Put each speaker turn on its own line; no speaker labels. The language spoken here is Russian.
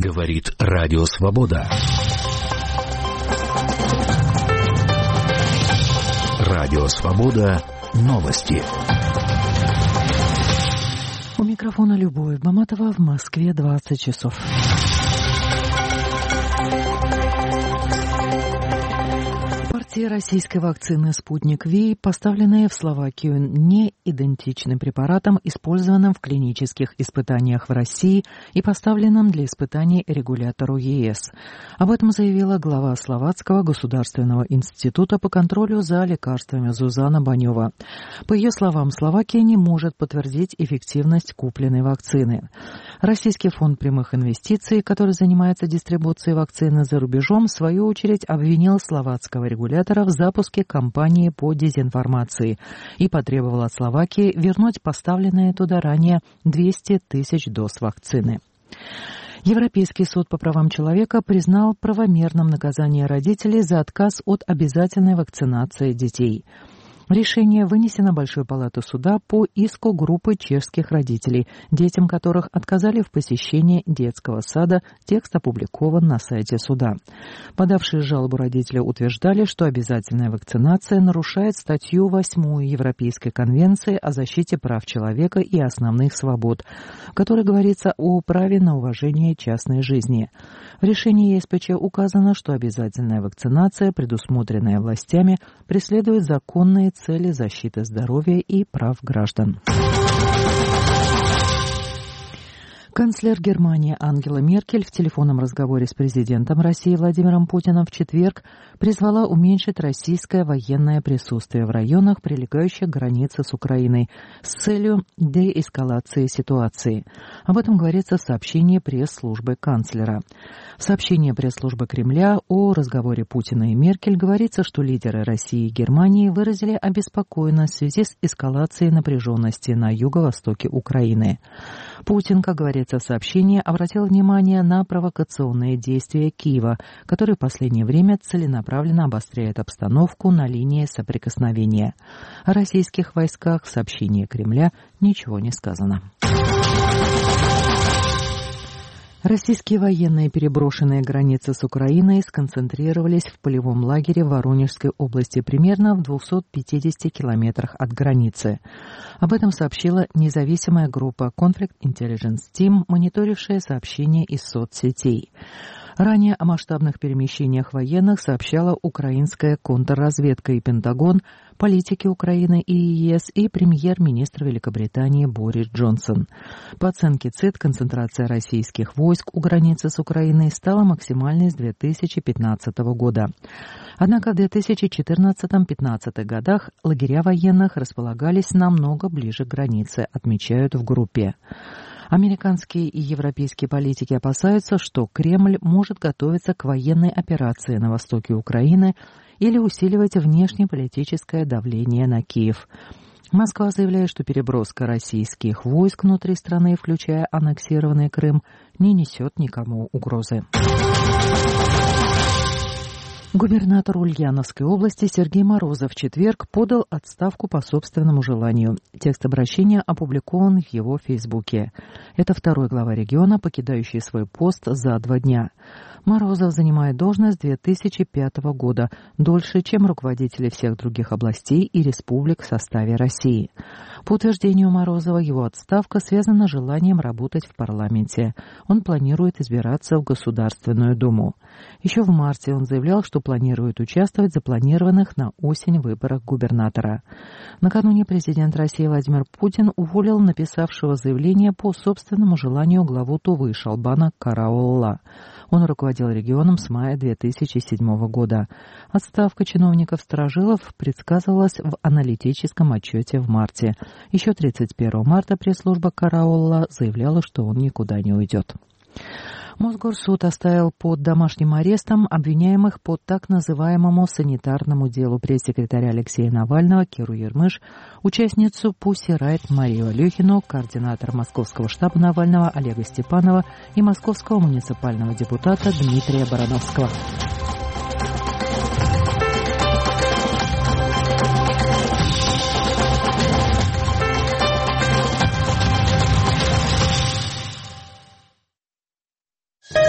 Говорит Радио Свобода. Радио Свобода. Новости.
У микрофона Любовь Баматова, в Москве 20 часов. Партии российской вакцины «Спутник Ви», поставленные в Словакию, не идентичны препаратам, использованным в клинических испытаниях в России и поставленным для испытаний регулятору ЕС. Об этом заявила глава Словацкого государственного института по контролю за лекарствами Зузана Банева. По ее словам, Словакия не может подтвердить эффективность купленной вакцины. Российский фонд прямых инвестиций, который занимается дистрибуцией вакцины за рубежом, в свою очередь обвинил словацкого регулятора в запуске кампании по дезинформации и потребовал от Словакии вернуть поставленные туда ранее 200 тысяч доз вакцины. Европейский суд по правам человека признал правомерным наказание родителей за отказ от обязательной вакцинации детей. Решение вынесено Большой палатой суда по иску группы чешских родителей, детям которых отказали в посещении детского сада. Текст опубликован на сайте суда. Подавшие жалобу родители утверждали, что обязательная вакцинация нарушает статью 8 Европейской конвенции о защите прав человека и основных свобод, в которой говорится о праве на уважение частной жизни. В решении ЕСПЧ указано, что обязательная вакцинация, предусмотренная властями, преследует законные цели защиты здоровья и прав граждан. Канцлер Германии Ангела Меркель в телефонном разговоре с президентом России Владимиром Путиным в четверг призвала уменьшить российское военное присутствие в районах, прилегающих к границе с Украиной, с целью деэскалации ситуации. Об этом говорится в сообщении пресс-службы канцлера. В сообщении пресс-службы Кремля о разговоре Путина и Меркель говорится, что лидеры России и Германии выразили обеспокоенность в связи с эскалацией напряженности на юго-востоке Украины. Путин, как говорится в сообщении, обратил внимание на провокационные действия Киева, который в последнее время целенаправленно обостряет обстановку на линии соприкосновения. О российских войсках в сообщении Кремля ничего не сказано. Российские военные, переброшенные границы с Украиной, сконцентрировались в полевом лагере в Воронежской области, примерно в 250 километрах от границы. Об этом сообщила независимая группа Conflict Intelligence Team, мониторившая сообщения из соцсетей. Ранее о масштабных перемещениях военных сообщала украинская контрразведка и Пентагон, политики Украины и ЕС и премьер-министр Великобритании Борис Джонсон. По оценке ЦИД, концентрация российских войск у границы с Украиной стала максимальной с 2015 года. Однако в 2014-2015 годах лагеря военных располагались намного ближе к границе, отмечают в группе. Американские и европейские политики опасаются, что Кремль может готовиться к военной операции на востоке Украины или усиливать внешнеполитическое давление на Киев. Москва заявляет, что переброска российских войск внутри страны, включая аннексированный Крым, не несет никому угрозы. Губернатор Ульяновской области Сергей Морозов в четверг подал отставку по собственному желанию. Текст обращения опубликован в его Фейсбуке. Это второй глава региона, покидающий свой пост за 2 дня. Морозов занимает должность с 2005 года, дольше, чем руководители всех других областей и республик в составе России. По утверждению Морозова, его отставка связана с желанием работать в парламенте. Он планирует избираться в Государственную Думу. Еще в марте он заявлял, что планирует участвовать в запланированных на осень выборах губернатора. Накануне президент России Владимир Путин уволил написавшего заявление по собственному желанию главу Тувы Шалбана Караулла. Он руководил регионом с мая 2007 года. Отставка чиновников-сторожилов предсказывалась в аналитическом отчете в марте. Еще 31 марта пресс-служба Караулла заявляла, что он никуда не уйдет. Мосгорсуд оставил под домашним арестом обвиняемых по так называемому санитарному делу пресс-секретаря Алексея Навального Киру Ермыш, участницу Pussy Riot Марию Алехину, координатора московского штаба Навального Олега Степанова и московского муниципального депутата Дмитрия Барановского.